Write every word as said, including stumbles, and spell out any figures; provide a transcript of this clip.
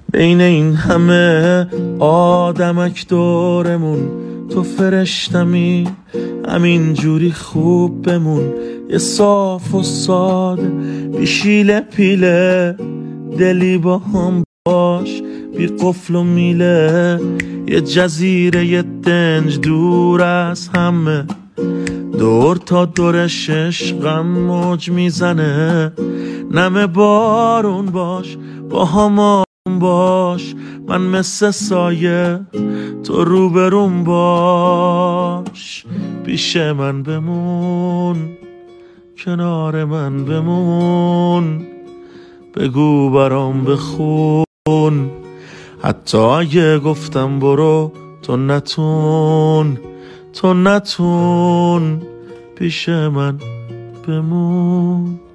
بین این همه آدمک دورمون تو فرشتمی، همین جوری خوب بمون، یه صاف و ساده بی شیله پیله، دلی با هم باش بی قفل و میله، یه جزیره یه دنج دور از همه، دور تا دورش عشقم موج میزنه، نم بارون باش با هم باش، من مثل سایه تو روبروم باش، پیش من بمون کنار من بمون، بگو برام بخون حتی اگه گفتم برو تو نتون، تو نتون پیش من بمون.